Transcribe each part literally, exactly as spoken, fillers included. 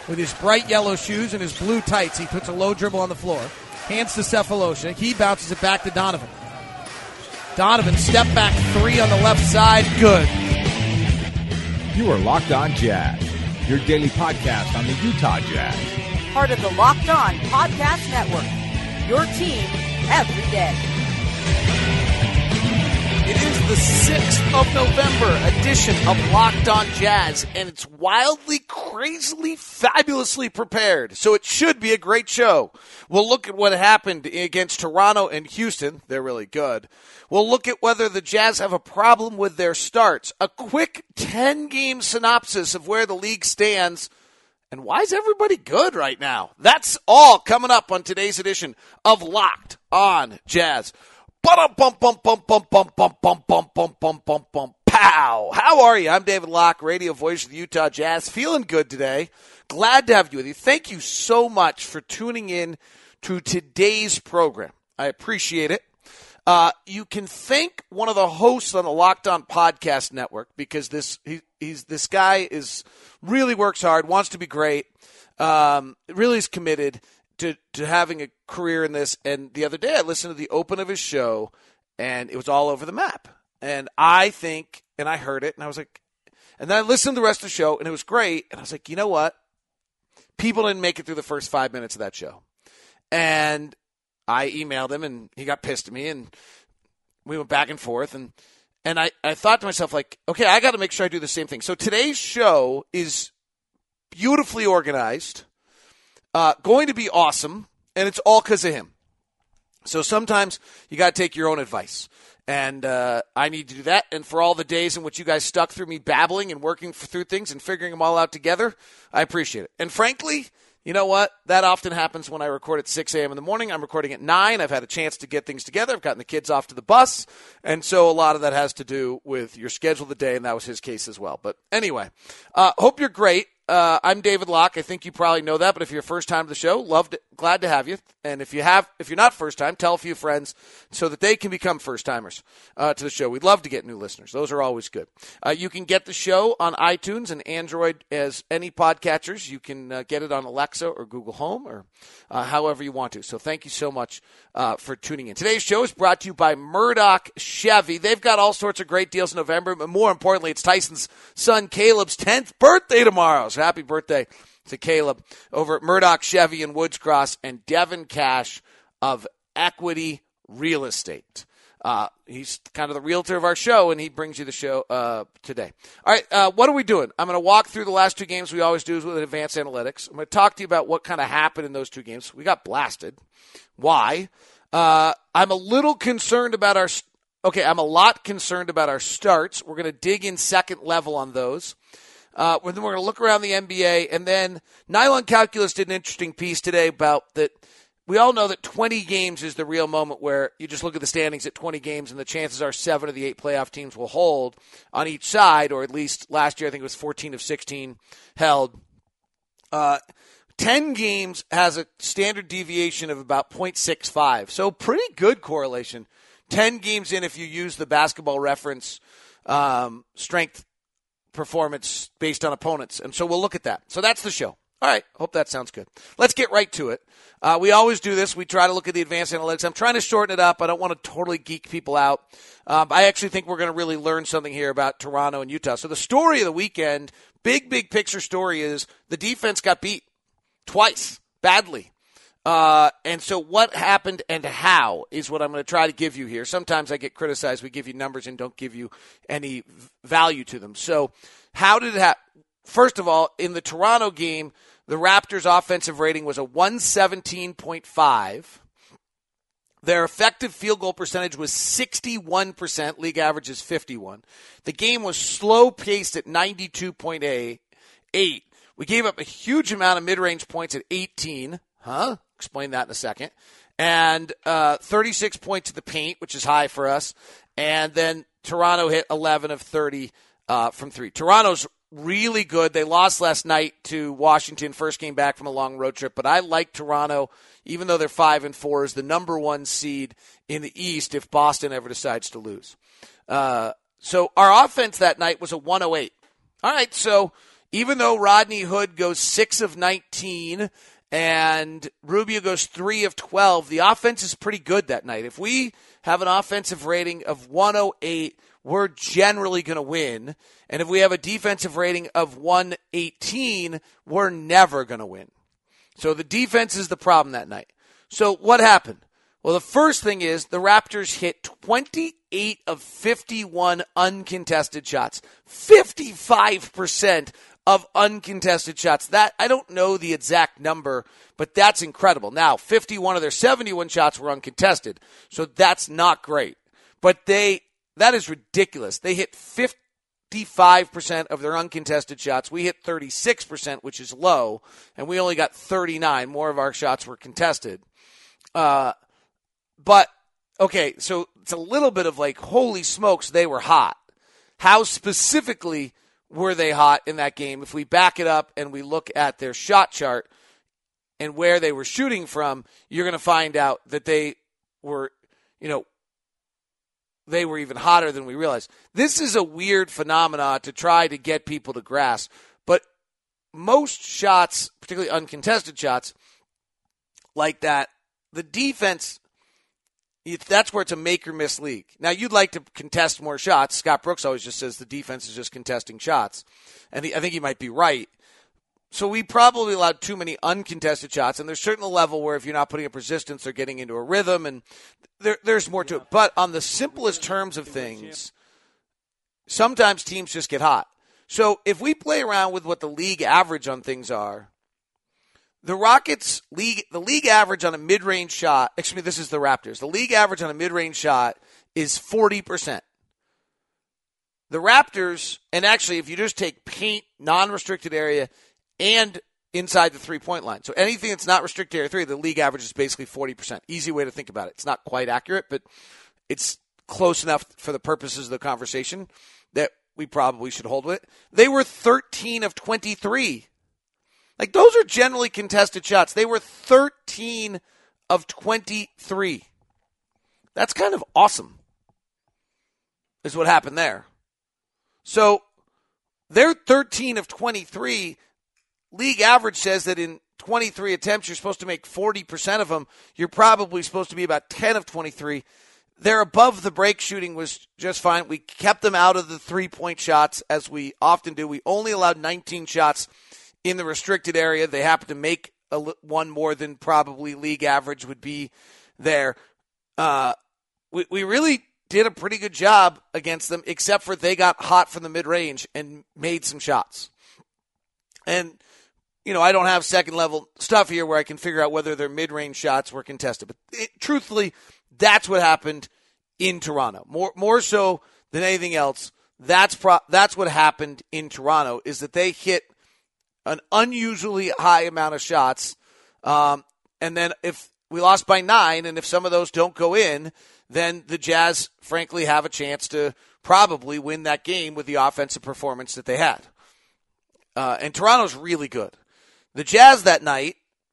with his bright yellow shoes and his blue tights. He puts a low dribble on the floor. Hands to Sefolosha. He bounces it back to Donovan. Donovan, step back three on the left side. Good. You are Locked On Jazz, your daily podcast on the Utah Jazz. Part of the Locked On Podcast Network, your team every day. It is the sixth of November edition of Locked On Jazz, and it's wildly, crazily, fabulously prepared, so it should be a great show. We'll look at what happened against Toronto and Houston. They're really good. We'll look at whether the Jazz have a problem with their starts, a quick ten-game synopsis of where the league stands, and why is everybody good right now? That's all coming up on today's edition of Locked On Jazz. Bum bum bum bum bum bum bum bum bum bum bum bum bum pow. How are you? I'm David Locke, radio voice of the Utah Jazz. Feeling good today. Glad to have you with you. Thank you so much for tuning in to today's program. I appreciate it. Uh, you can thank one of the hosts on the Locked On Podcast Network because this he, he's this guy is really works hard, wants to be great, um, really is committed to to having a career in this. And the other day I listened to the open of his show, and it was all over the map. And I think, and I heard it, and I was like, and then I listened to the rest of the show, and it was great. And I was like, you know what? People didn't make it through the first five minutes of that show. And I emailed him, and he got pissed at me, and we went back and forth. And and I, I thought to myself, like, okay, I got to make sure I do the same thing. So today's show is beautifully organized, uh, going to be awesome, and it's all because of him. So sometimes you got to take your own advice. And uh, I need to do that. And for all the days in which you guys stuck through me babbling and working through things and figuring them all out together, I appreciate it. And frankly, you know what? That often happens when I record at six a.m. in the morning. I'm recording at nine. I've had a chance to get things together. I've gotten the kids off to the bus. And so a lot of that has to do with your schedule of the day, and that was his case as well. But anyway, uh, hope you're great. Uh, I'm David Locke. I think you probably know that, but if you're first time to the show, loved, glad to have you. And if you have, if you're not first time, tell a few friends so that they can become first timers uh, to the show. We'd love to get new listeners; those are always good. Uh, you can get the show on iTunes and Android as any podcatchers. You can uh, get it on Alexa or Google Home or uh, however you want to. So thank you so much uh, for tuning in. Today's show is brought to you by Murdoch Chevy. They've got all sorts of great deals in November, but more importantly, it's Tyson's son Caleb's tenth birthday tomorrow. So happy birthday to Caleb over at Murdoch Chevy in Woods Cross and Devin Cash of Equity Real Estate. Uh, he's kind of the realtor of our show, and he brings you the show uh, today. All right, uh, what are we doing? I'm going to walk through the last two games we always do with advanced analytics. I'm going to talk to you about what kind of happened in those two games. We got blasted. Why? Uh, I'm a little concerned about our – okay, I'm a lot concerned about our starts. We're going to dig in second level on those. Uh, then we're going to look around the N B A, and then Nylon Calculus did an interesting piece today about that. We all know that twenty games is the real moment where you just look at the standings at twenty games, and the chances are seven of the eight playoff teams will hold on each side, or at least last year I think it was fourteen of sixteen held. Uh, ten games has a standard deviation of about point six five, so pretty good correlation. ten games in if you use the Basketball Reference um, strength performance based on opponents. And so we'll look at that. So that's the show. All right. Hope that sounds good. Let's get right to it. Uh, we always do this. We try to look at the advanced analytics. I'm trying to shorten it up. I don't want to totally geek people out. Um, I actually think we're going to really learn something here about Toronto and Utah. So the story of the weekend, big, big picture story is the defense got beat twice, badly. Uh, and so what happened and how is what I'm going to try to give you here. Sometimes I get criticized. We give you numbers and don't give you any value to them. So how did it happen? First of all, in the Toronto game, the Raptors' offensive rating was a one seventeen point five. Their effective field goal percentage was sixty-one percent. League average is fifty-one. The game was slow-paced at ninety-two point eight. We gave up a huge amount of mid-range points at eighteen. Huh? Explain that in a second. And uh, thirty-six points to the paint, which is high for us. And then Toronto hit eleven of thirty uh, from three. Toronto's really good. They lost last night to Washington, first game back from a long road trip. But I like Toronto, even though they're five and four, as the number one seed in the East if Boston ever decides to lose. Uh, so our offense that night was a one oh eight. All right, so even though Rodney Hood goes six of nineteen and Rubio goes three of twelve, the offense is pretty good that night. If we have an offensive rating of one oh eight, we're generally going to win. And if we have a defensive rating of one eighteen, we're never going to win. So the defense is the problem that night. So what happened? Well, the first thing is the Raptors hit twenty-eight of fifty-one uncontested shots. fifty-five percent of uncontested shots. That, I don't know the exact number, but that's incredible. Now, fifty-one of their seventy-one shots were uncontested, so that's not great. But they, that is ridiculous. They hit fifty-five percent of their uncontested shots. We hit thirty-six percent, which is low, and we only got thirty-nine. More of our shots were contested. Uh, but, okay, so it's a little bit of like, holy smokes, they were hot. How specifically were they hot in that game? If we back it up and we look at their shot chart and where they were shooting from, you're going to find out that they were, you know, they were even hotter than we realized. This is a weird phenomenon to try to get people to grasp, but most shots, particularly uncontested shots like that, the defense, that's where it's a make or miss league. Now, you'd like to contest more shots. Scott Brooks always just says the defense is just contesting shots, and he, I think he might be right. So we probably allowed too many uncontested shots, and there's certain level where if you're not putting up resistance, they're getting into a rhythm, and there, there's more to it. But on the simplest terms of things, sometimes teams just get hot. So if we play around with what the league average on things are, the Rockets, league, the league average on a mid-range shot, excuse me, this is the Raptors. The league average on a mid-range shot is forty percent. The Raptors, and actually if you just take paint, non-restricted area, and inside the three-point line. So anything that's not restricted area three, the league average is basically forty percent. Easy way to think about it. It's not quite accurate, but it's close enough for the purposes of the conversation that we probably should hold with it. They were thirteen of twenty-three. Like, those are generally contested shots. They were thirteen of twenty-three. That's kind of awesome, is what happened there. So, they're thirteen of twenty-three. League average says that in twenty-three attempts, you're supposed to make forty percent of them. You're probably supposed to be about ten of twenty-three. Their above the break shooting was just fine. We kept them out of the three-point shots, as we often do. We only allowed nineteen shots in the restricted area. They happen to make a, one more than probably league average would be there. Uh, we, we really did a pretty good job against them, except for they got hot from the mid-range and made some shots. And, you know, I don't have second-level stuff here where I can figure out whether their mid-range shots were contested. But it, truthfully, that's what happened in Toronto. More more so than anything else, that's pro- that's what happened in Toronto, is that they hit an unusually high amount of shots. Um, and then if we lost by nine, and if some of those don't go in, then the Jazz, frankly, have a chance to probably win that game with the offensive performance that they had. Uh, and Toronto's really good. The Jazz that night,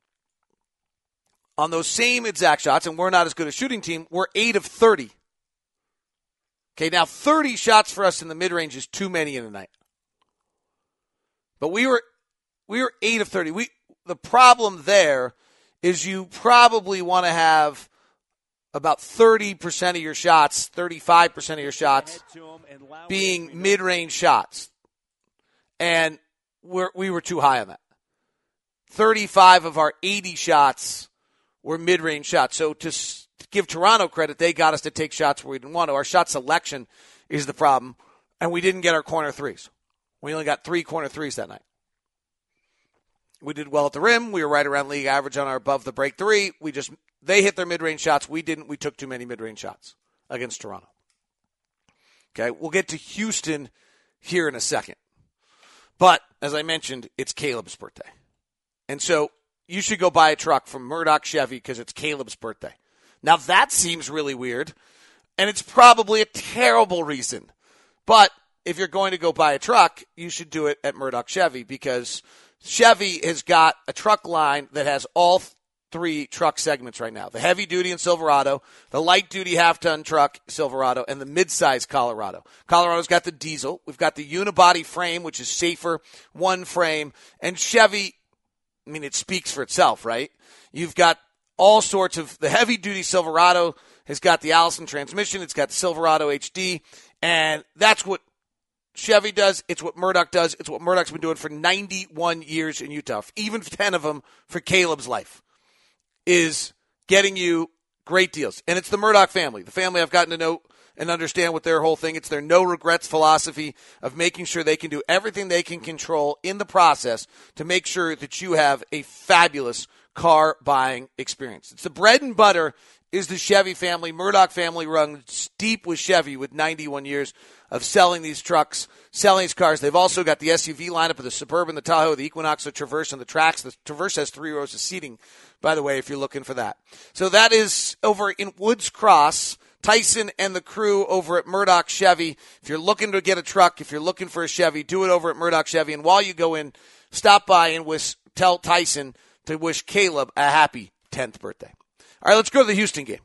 on those same exact shots, and we're not as good a shooting team, we're eight of thirty. Okay, now thirty shots for us in the mid-range is too many in a night. But we were we were eight of thirty. We the problem there is you probably want to have about thirty percent of your shots, thirty-five percent of your shots being mid-range shots. And we're, we were too high on that. thirty-five of our eighty shots were mid-range shots. So to, to give Toronto credit, they got us to take shots where we didn't want to. Our shot selection is the problem, and we didn't get our corner threes. We only got three corner threes that night. We did well at the rim. We were right around league average on our above the break three. We just they hit their mid-range shots. We didn't. We took too many mid-range shots against Toronto. Okay, we'll get to Houston here in a second. But, as I mentioned, it's Caleb's birthday. And so you should go buy a truck from Murdoch Chevy because it's Caleb's birthday. Now, that seems really weird, and it's probably a terrible reason. But if you're going to go buy a truck, you should do it at Murdoch Chevy because Chevy has got a truck line that has all three truck segments right now. The heavy-duty and Silverado, the light-duty half-ton truck Silverado, and the mid-size Colorado. Colorado's got the diesel. We've got the unibody frame, which is safer, one frame. And Chevy, I mean, it speaks for itself, right? You've got all sorts of – the heavy-duty Silverado has got the Allison transmission. It's got the Silverado H D. And that's what Chevy does. It's what Murdoch does. It's what Murdoch's been doing for ninety-one years in Utah. Even ten of them for Caleb's life is getting you great deals. And it's the Murdoch family. The family I've gotten to know and understand what their whole thing. It's their no regrets philosophy of making sure they can do everything they can control in the process to make sure that you have a fabulous car buying experience. It's the bread and butter is the Chevy family. Murdoch family runs deep with Chevy with ninety-one years of selling these trucks, selling these cars. They've also got the S U V lineup of the Suburban, the Tahoe, the Equinox, the Traverse, and the Trax. The Traverse has three rows of seating, by the way, if you're looking for that. So that is over in Woods Cross. Tyson and the crew over at Murdoch Chevy. If you're looking to get a truck, if you're looking for a Chevy, do it over at Murdoch Chevy. And while you go in, stop by and wish, tell Tyson to wish Caleb a happy tenth birthday. All right, let's go to the Houston game.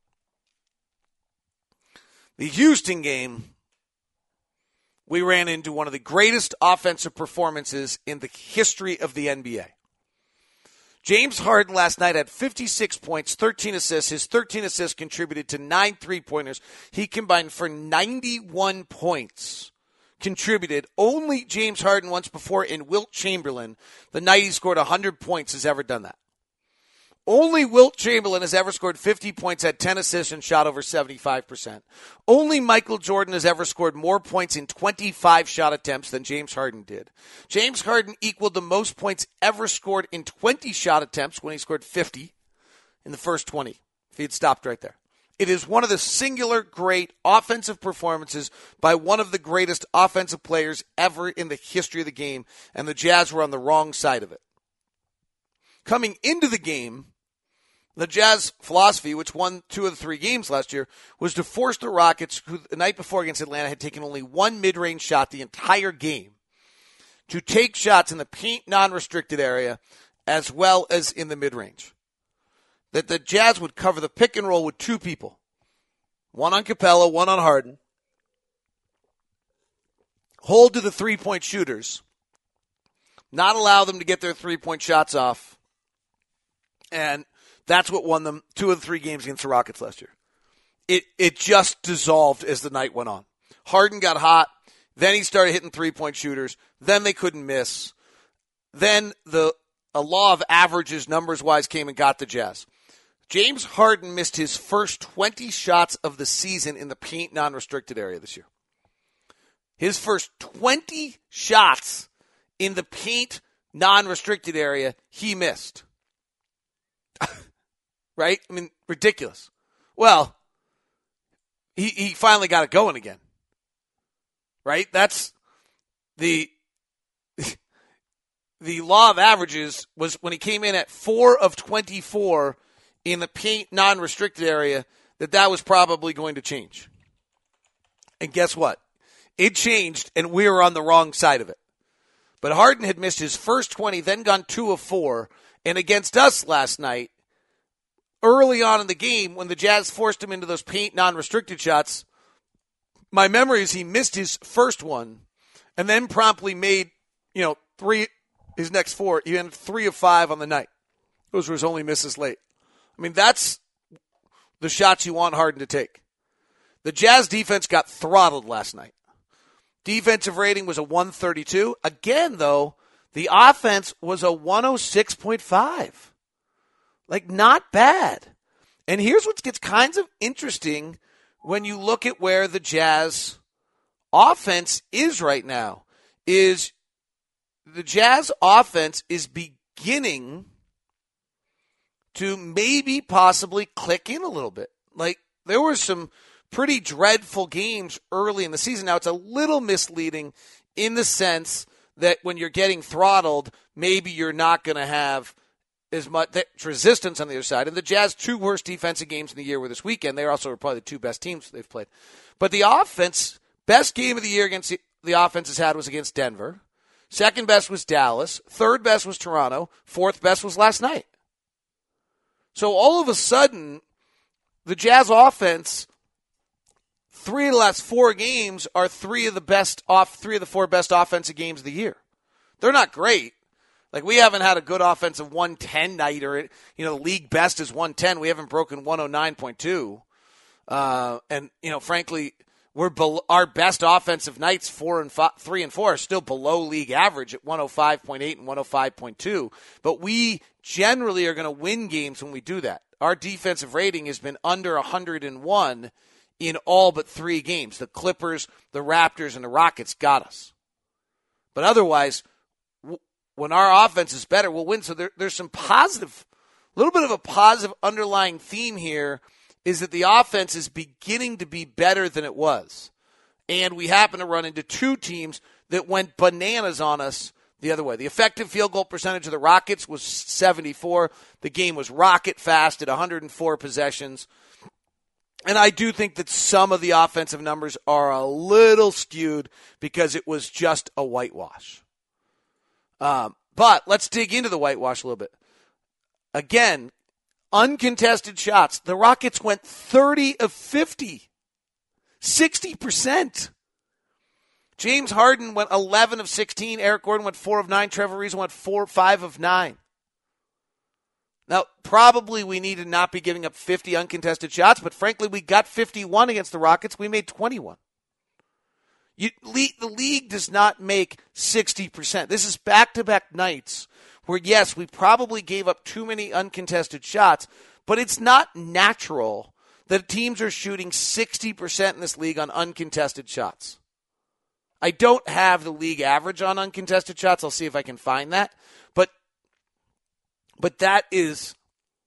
The Houston game, we ran into one of the greatest offensive performances in the history of the N B A. James Harden last night had fifty-six points, thirteen assists. His thirteen assists contributed to nine three-pointers. He combined for ninety-one points. Contributed. Only James Harden once before in Wilt Chamberlain, the night he scored one hundred points, has ever done that. Only Wilt Chamberlain has ever scored fifty points, had ten assists, and shot over seventy-five percent. Only Michael Jordan has ever scored more points in twenty-five shot attempts than James Harden did. James Harden equaled the most points ever scored in twenty shot attempts when he scored fifty in the first twenty, if he had stopped right there. It is one of the singular great offensive performances by one of the greatest offensive players ever in the history of the game, and the Jazz were on the wrong side of it. Coming into the game, the Jazz philosophy, which won two of the three games last year, was to force the Rockets, who the night before against Atlanta had taken only one mid-range shot the entire game, to take shots in the paint non-restricted area as well as in the mid-range. That the Jazz would cover the pick and roll with two people, one on Capella, one on Harden, hold to the three-point shooters, not allow them to get their three-point shots off, and that's what won them two of the three games against the Rockets last year. It it just dissolved as the night went on. Harden got hot. Then he started hitting three-point shooters. Then they couldn't miss. Then the a law of averages, numbers-wise, came and got the Jazz. James Harden missed his first twenty shots of the season in the paint non-restricted area this year. His first twenty shots in the paint non-restricted area, he missed. Right? I mean, ridiculous. Well, he he finally got it going again. Right? That's the the law of averages was when he came in at four of twenty-four in the paint non-restricted area, that that was probably going to change. And guess what? It changed, and we were on the wrong side of it. But Harden had missed his first twenty, then gone two of four, and against us last night, early on in the game, when the Jazz forced him into those paint non-restricted shots, my memory is he missed his first one and then promptly made, you know, three, his next four. He had three of five on the night. Those were his only misses late. I mean, that's the shots you want Harden to take. The Jazz defense got throttled last night. Defensive rating was a one thirty-two. Again, though, the offense was a one oh six point five. Like, not bad. And here's what gets kind of interesting when you look at where the Jazz offense is right now, is the Jazz offense is beginning to maybe possibly click in a little bit. Like, there were some pretty dreadful games early in the season. Now, it's a little misleading in the sense that when you're getting throttled, maybe you're not going to have as much resistance on the other side. And the Jazz, two worst defensive games in the year were this weekend. They're also probably the two best teams they've played. But the offense, best game of the year against the, the offense has had was against Denver. Second best was Dallas. Third best was Toronto. Fourth best was last night. So all of a sudden, the Jazz offense, three of the last four games are three of the best off, three of the four best offensive games of the year. They're not great. Like, we haven't had a good offensive one ten night, or, you know, the league best is one ten. We haven't broken one oh nine point two. Uh, and, you know, frankly, we're below, our best offensive nights, four and five, three and four, are still below league average at one oh five point eight and one oh five point two. But we generally are going to win games when we do that. Our defensive rating has been under one hundred one in all but three games. The Clippers, the Raptors, and the Rockets got us. But otherwise, w- when our offense is better, we'll win. So there, there's some positive, a little bit of a positive underlying theme here, is that the offense is beginning to be better than it was. And we happen to run into two teams that went bananas on us the other way. The effective field goal percentage of the Rockets was seventy-four. The game was rocket fast at one hundred four possessions. And I do think that some of the offensive numbers are a little skewed because it was just a whitewash. Um, but let's dig into the whitewash a little bit. Again, uncontested shots. The Rockets went thirty of fifty. sixty percent. James Harden went eleven of sixteen. Eric Gordon went four of nine. Trevor Ariza went four, five of nine. Now, probably we need to not be giving up fifty uncontested shots, but frankly, we got fifty-one against the Rockets. We made twenty-one. You, le- the league does not make sixty percent. This is back-to-back nights where, yes, we probably gave up too many uncontested shots, but it's not natural that teams are shooting sixty percent in this league on uncontested shots. I don't have the league average on uncontested shots. I'll see if I can find that. But but that is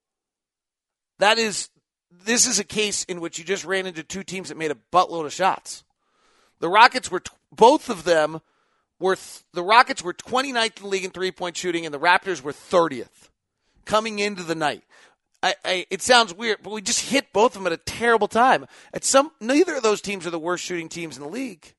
that is this is a case in which you just ran into two teams that made a buttload of shots. The Rockets were both of them were the Rockets were twenty-ninth in the league in three-point shooting, and the Raptors were thirtieth coming into the night. I, I, it sounds weird, but we just hit both of them at a terrible time. At some, neither of those teams are the worst shooting teams in the league.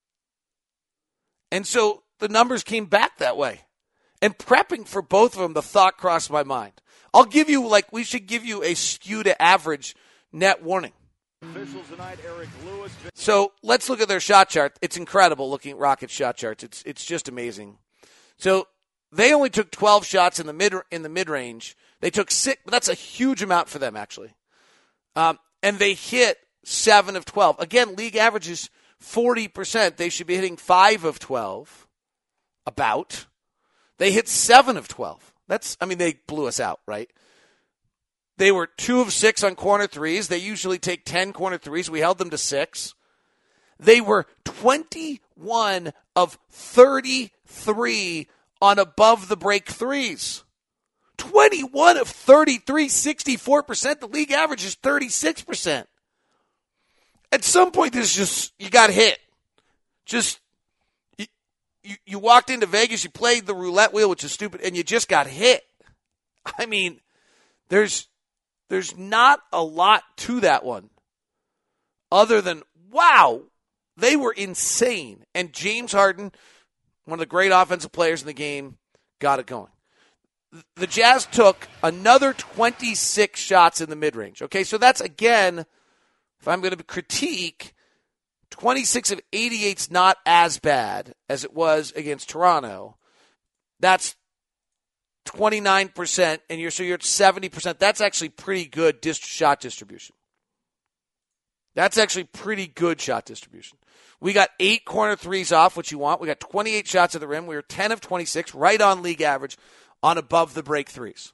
And so the numbers came back that way. And prepping for both of them, the thought crossed my mind. I'll give you, like, we should give you a skew to average net warning. Tonight, Eric Lewis. So let's look at their shot chart. It's incredible looking at Rockets shot charts. It's it's just amazing. So they only took twelve shots in the mid in the mid range. They took six. That's a huge amount for them, actually. Um, and they hit seven of twelve. Again, league average is forty percent. They should be hitting five of twelve. About. They hit seven of twelve. That's. I mean, they blew us out, right? They were two of six on corner threes. They usually take ten corner threes. We held them to six. They were twenty-one of thirty-three on above the break threes. twenty-one of thirty-three, sixty-four percent. The league average is thirty-six percent. At some point, this is just, you got hit. Just, you, you, you walked into Vegas, you played the roulette wheel, which is stupid, and you just got hit. I mean, there's, There's not a lot to that one other than, wow, they were insane. And James Harden, one of the great offensive players in the game, got it going. The Jazz took another twenty-six shots in the mid-range. Okay, so that's, again, if I'm going to critique, twenty-six of eighty-eight is not as bad as it was against Toronto. That's twenty-nine percent, and you're so you're at seventy percent. That's actually pretty good dis- shot distribution. That's actually pretty good shot distribution. We got eight corner threes off, which you want. We got twenty-eight shots at the rim. We were ten of twenty-six, right on league average on above the break threes.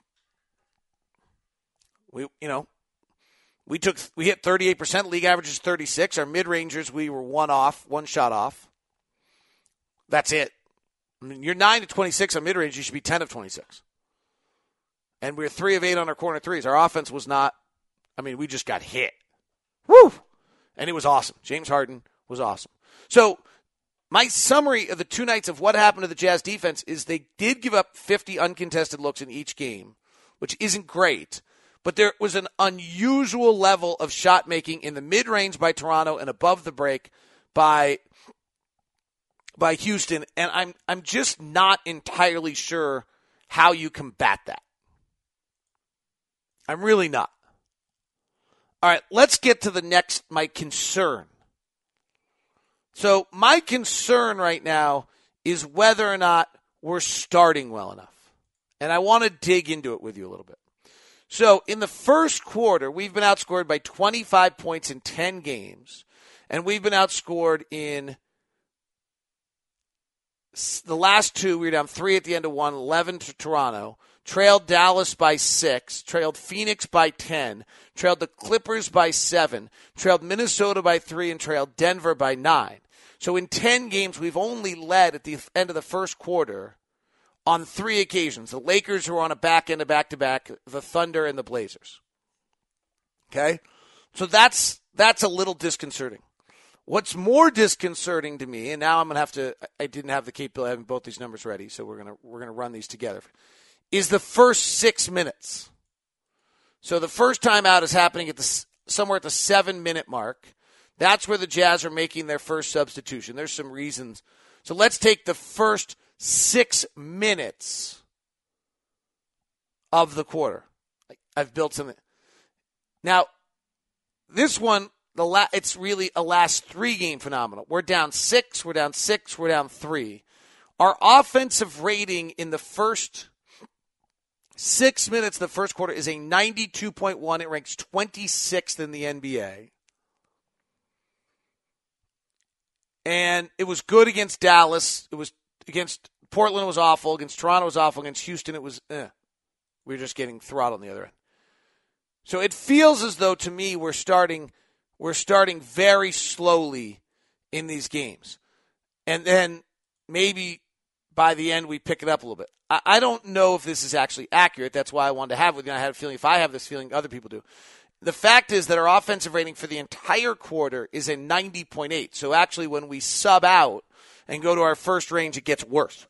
We, you know, we took we hit thirty-eight percent. League average is thirty-six. Our mid-rangers, we were one off, one shot off. That's it. I mean, you're nine to twenty-six on mid-range. You should be ten of twenty-six. And we were three of eight on our corner threes. Our offense was not, I mean, we just got hit. Woo! And it was awesome. James Harden was awesome. So my summary of the two nights of what happened to the Jazz defense is they did give up fifty uncontested looks in each game, which isn't great. But there was an unusual level of shot making in the mid-range by Toronto and above the break by by Houston, and I'm I'm just not entirely sure how you combat that. I'm really not. All right, let's get to the next, my concern. So my concern right now is whether or not we're starting well enough. And I want to dig into it with you a little bit. So in the first quarter, we've been outscored by twenty-five points in ten games. And we've been outscored in the last two. We were down three at the end of one, eleven to Toronto. Trailed Dallas by six, trailed Phoenix by ten, trailed the Clippers by seven, trailed Minnesota by three, and trailed Denver by nine. So in ten games, we've only led at the end of the first quarter on three occasions. The Lakers were on a back end of back-to-back, the Thunder and the Blazers. Okay? So that's that's a little disconcerting. What's more disconcerting to me, and now I'm going to have to, I didn't have the capability of having both these numbers ready, so we're going to we're going to run these together, is the first six minutes. So the first time out is happening at the somewhere at the seven-minute mark. That's where the Jazz are making their first substitution. There's some reasons. So let's take the first six minutes of the quarter. I've built something. Now, this one, the la- it's really a last three-game phenomenon. We're down six, we're down six, we're down three. Our offensive rating in the first six minutes of the first quarter is a ninety-two point one. It ranks twenty-sixth in the N B A. And it was good against Dallas. It was against Portland, it was awful. Against Toronto, it was awful. Against Houston, it was, eh. We were just getting throttled on the other end. So it feels as though, to me, we're starting we're starting very slowly in these games. And then maybe by the end we pick it up a little bit. I, I don't know if this is actually accurate. That's why I wanted to have it with you. I had a feeling if I have this feeling, other people do. The fact is that our offensive rating for the entire quarter is a ninety point eight. So actually when we sub out and go to our first range, it gets worse.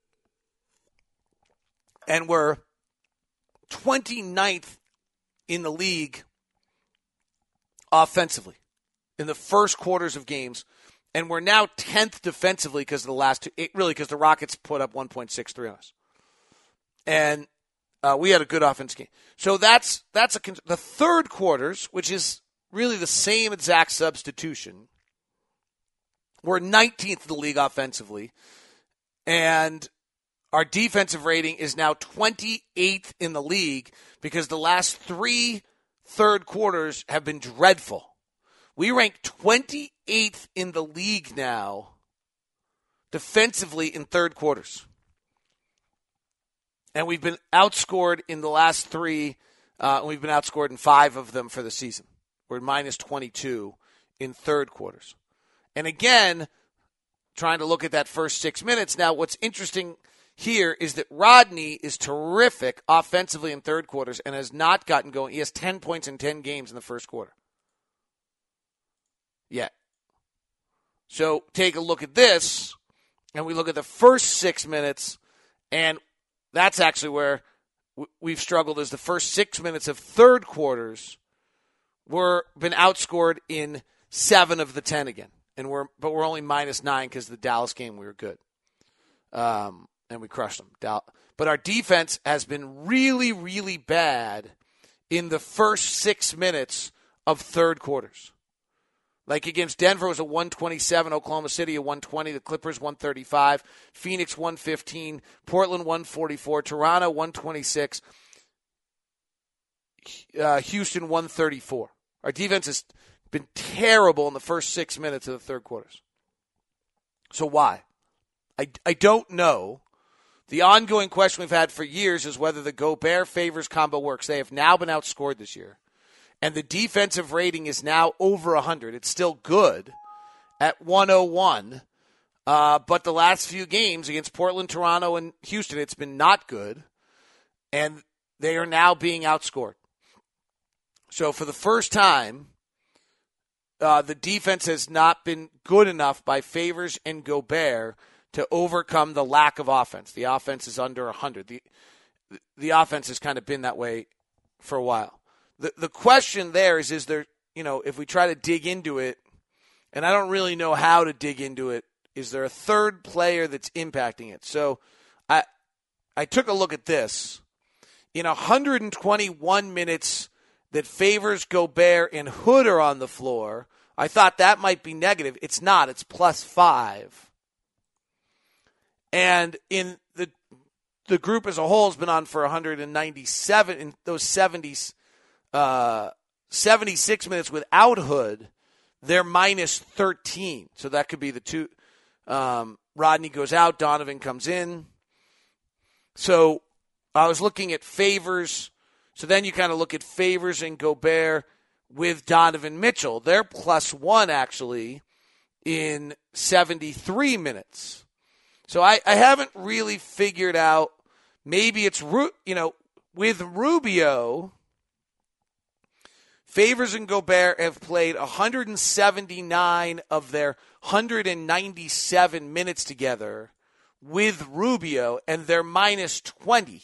And we're twenty-ninth in the league offensively in the first quarters of games. And we're now tenth defensively because of the last two. It, really, because the Rockets put up one point six three on us. And uh, we had a good offense game. So that's that's a the third quarters, which is really the same exact substitution. We're nineteenth in the league offensively. And our defensive rating is now twenty-eighth in the league because the last three third quarters have been dreadful. We rank twenty-eighth in the league now defensively in third quarters. And we've been outscored in the last three. Uh, we've been outscored in five of them for the season. We're minus twenty-two in third quarters. And again, trying to look at that first six minutes. Now, what's interesting here is that Rodney is terrific offensively in third quarters and has not gotten going. He has ten points in ten games in the first quarter. Yet. So take a look at this, and we look at the first six minutes, and that's actually where we've struggled is the first six minutes of third quarters. We're been outscored in seven of the ten again. And we're but we're only minus nine because the Dallas game we were good. Um, and we crushed them. But our defense has been really, really bad in the first six minutes of third quarters. Like against Denver, it was a one twenty-seven, Oklahoma City a one twenty, the Clippers one thirty-five, Phoenix one fifteen, Portland one forty-four, Toronto one twenty-six, uh, Houston one thirty-four. Our defense has been terrible in the first six minutes of the third quarters. So why? I, I don't know. The ongoing question we've had for years is whether the Gobert-Favors combo works. They have now been outscored this year. And the defensive rating is now over one hundred. It's still good at one oh one. Uh, but the last few games against Portland, Toronto, and Houston, it's been not good. And they are now being outscored. So for the first time, uh, the defense has not been good enough by Favors and Gobert to overcome the lack of offense. The offense is under one hundred. The, the offense has kind of been that way for a while. The the question there is, is there, you know, if we try to dig into it, and I don't really know how to dig into it, is there a third player that's impacting it? So I I took a look at this. in one hundred twenty-one minutes that Favors, Gobert, and Hood are on the floor, I thought that might be negative. It's not. It's plus five. And in the the group as a whole has been on for one hundred ninety-seven in those seventies, uh, seventy-six minutes without Hood. They're minus thirteen. So that could be the two. Um, Rodney goes out. Donovan comes in. So I was looking at Favors. So then you kind of look at Favors and Gobert with Donovan Mitchell. They're plus one, actually, in seventy-three minutes. So I, I haven't really figured out. Maybe it's, you know, with Rubio, Favors and Gobert have played one hundred seventy-nine of their one hundred ninety-seven minutes together with Rubio, and they're minus twenty.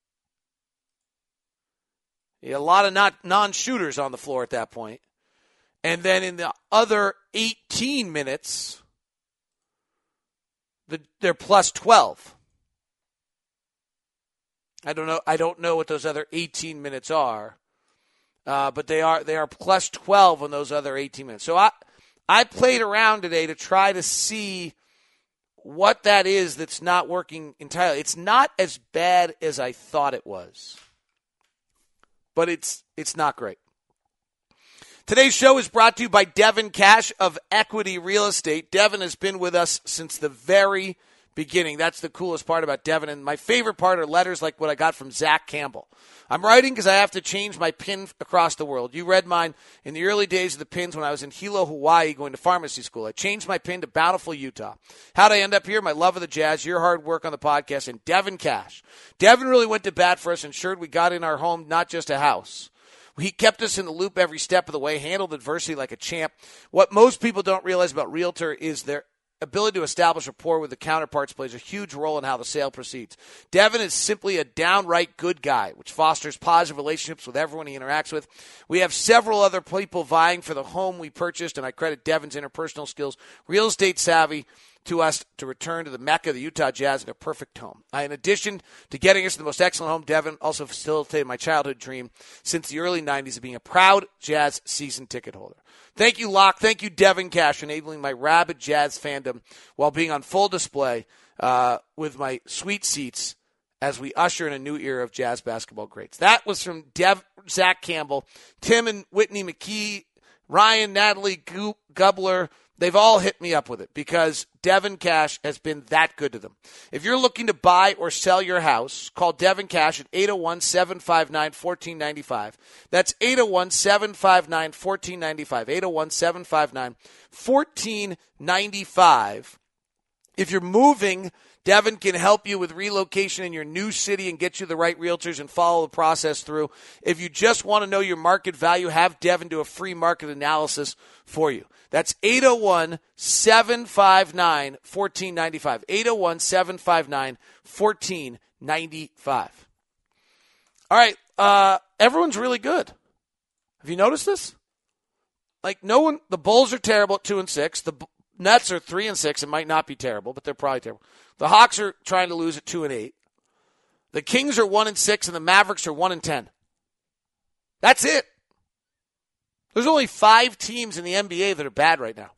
A lot of not non-shooters on the floor at that point. And then in the other eighteen minutes, the, they're plus twelve. I don't know. I don't know what those other eighteen minutes are, uh, but they are they are plus twelve on those other eighteen minutes. So I I played around today to try to see what that is that's not working entirely. It's not as bad as I thought it was, but it's it's not great. Today's show is brought to you by Devin Cash of Equity Real Estate. Devin has been with us since the very beginning. That's the coolest part about Devin. And my favorite part are letters like what I got from Zach Campbell. I'm writing because I have to change my pin across the world. You read mine in the early days of the pins when I was in Hilo, Hawaii, going to pharmacy school. I changed my pin to Bountiful, Utah. How'd I end up here? My love of the Jazz, your hard work on the podcast, and Devin Cash. Devin really went to bat for us, ensured we got in our home, not just a house. He kept us in the loop every step of the way, handled adversity like a champ. What most people don't realize about Realtor is their ability to establish rapport with the counterparts plays a huge role in how the sale proceeds. Devin is simply a downright good guy, which fosters positive relationships with everyone he interacts with. We have several other people vying for the home we purchased, and I credit Devin's interpersonal skills, real estate savvy, to us to return to the Mecca of the Utah Jazz in a perfect home. I, in addition to getting us the most excellent home, Devin also facilitated my childhood dream since the early nineties of being a proud Jazz season ticket holder. Thank you, Locke. Thank you, Devin Cash, enabling my rabid Jazz fandom while being on full display uh, with my sweet seats as we usher in a new era of Jazz basketball greats. That was from Dev, Zach Campbell, Tim and Whitney McKee, Ryan, Natalie, Goop, Gubler. They've all hit me up with it because Devin Cash has been that good to them. If you're looking to buy or sell your house, call Devin Cash at eight oh one, seven five nine, one four nine five. That's eight oh one, seven five nine, one four nine five. eight oh one, seven five nine, one four nine five. If you're moving, Devin can help you with relocation in your new city and get you the right realtors and follow the process through. If you just want to know your market value, have Devin do a free market analysis for you. That's eight oh one, seven five nine, one four nine five. eight oh one, seven five nine, one four nine five. All right, uh, everyone's really good. Have you noticed this? Like, no one, the Bulls are terrible at two and six. The Nets are three and six. It might not be terrible, but they're probably terrible. The Hawks are trying to lose at two and eight. The Kings are one and six, and the Mavericks are one and ten. That's it. There's only five teams in the N B A that are bad right now.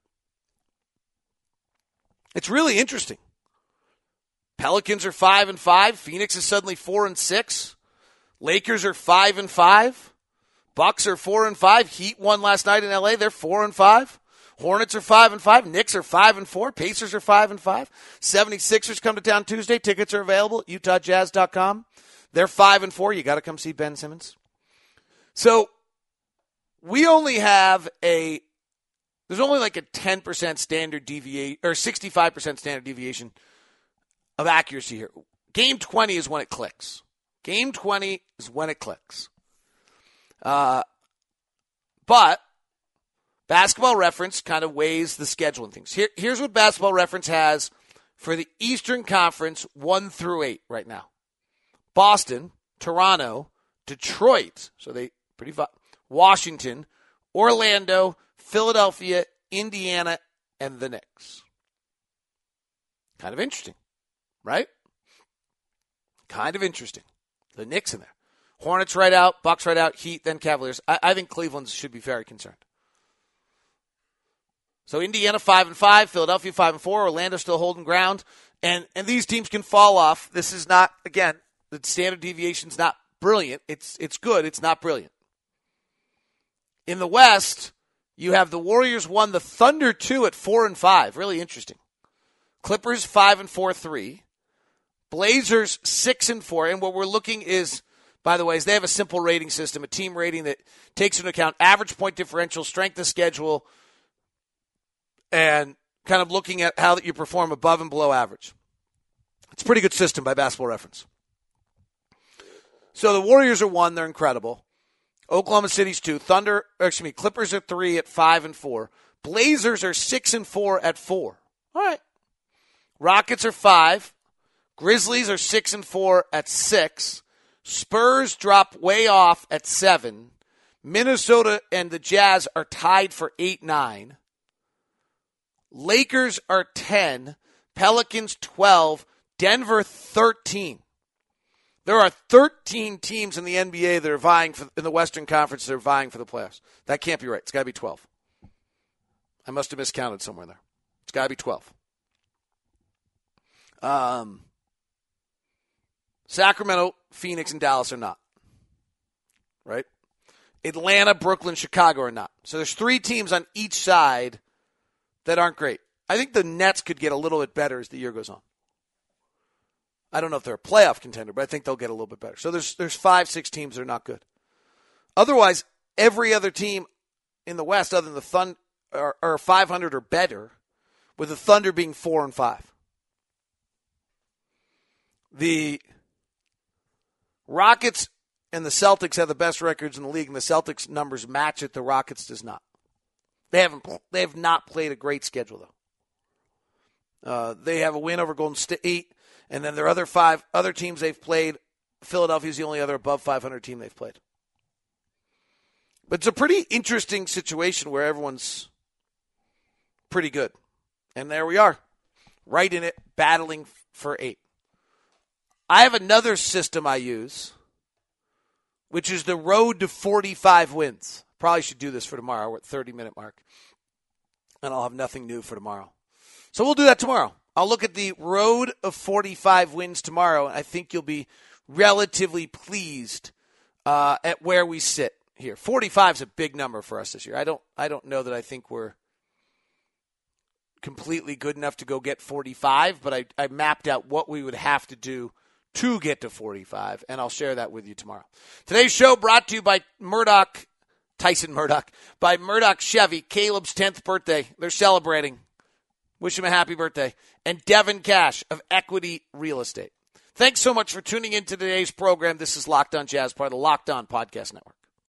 It's really interesting. Pelicans are five and five. Phoenix is suddenly four and six. Lakers are five and five. Bucks are four and five. Heat won last night in L A. They're four and five. Hornets are five and five. Knicks are five and four. Pacers are five and five. seventy-sixers come to town Tuesday. Tickets are available at utah jazz dot com. They're five and four. You got to come see Ben Simmons. So we only have a, there's only like a ten percent standard deviation, or sixty-five percent standard deviation of accuracy here. Game twenty is when it clicks. Game twenty is when it clicks. Uh, but Basketball Reference kind of weighs the scheduling things. Here, here's what Basketball Reference has for the Eastern Conference one through eight right now. Boston, Toronto, Detroit, so they pretty far, Washington, Orlando, Philadelphia, Indiana, and the Knicks. Kind of interesting, right? Kind of interesting. The Knicks in there. Hornets right out, Bucks right out, Heat, then Cavaliers. I, I think Cleveland should be very concerned. So Indiana five and five, Philadelphia five and four, Orlando still holding ground, and and these teams can fall off. This is not, again, the standard deviation's not brilliant. It's it's good. It's not brilliant. In the West, you have the Warriors one, the Thunder two at four and five. Really interesting. Clippers five and four three, Blazers six and four, and what we're looking is, by the way, is they have a simple rating system, a team rating that takes into account average point differential, strength of schedule, and kind of looking at how that you perform above and below average. It's a pretty good system by Basketball Reference. So the Warriors are one, they're incredible. Oklahoma City's two, Thunder, or excuse me, Clippers are three at five and four. Blazers are six and four at four. All right. Rockets are five. Grizzlies are six and four at six. Spurs drop way off at seven. Minnesota and the Jazz are tied for eight nine. Lakers are ten. Pelicans twelve. Denver thirteen. There are thirteen teams in the N B A that are vying for, in the Western Conference that are vying for the playoffs. That can't be right. It's got to be twelve. I must have miscounted somewhere there. It's got to be twelve. Um, Sacramento, Phoenix, and Dallas are not. Right? Atlanta, Brooklyn, Chicago are not. So there's three teams on each side that aren't great. I think the Nets could get a little bit better as the year goes on. I don't know if they're a playoff contender, but I think they'll get a little bit better. So there's there's five, six teams that are not good. Otherwise, every other team in the West other than the Thunder are, are five hundred or better, with the Thunder being four and five. The Rockets and the Celtics have the best records in the league, and the Celtics numbers match it. The Rockets does not. They haven't. They have not played a great schedule though. Uh, they have a win over Golden State, and then their other five other teams they've played. Philadelphia is the only other above five hundred team they've played. But it's a pretty interesting situation where everyone's pretty good, and there we are, right in it, battling for eight. I have another system I use, which is the road to forty-five wins. Probably should do this for tomorrow. We're at thirty-minute mark, and I'll have nothing new for tomorrow. So we'll do that tomorrow. I'll look at the road of forty-five wins tomorrow, and I think you'll be relatively pleased uh, at where we sit here. forty-five is a big number for us this year. I don't, I don't know that I think we're completely good enough to go get forty-five, but I, I mapped out what we would have to do to get to forty-five, and I'll share that with you tomorrow. Today's show brought to you by Murdoch, Tyson Murdoch, by Murdoch Chevy, Caleb's tenth birthday. They're celebrating. Wish him a happy birthday. And Devin Cash of Equity Real Estate. Thanks so much for tuning in to today's program. This is Locked On Jazz, part of the Locked On Podcast Network.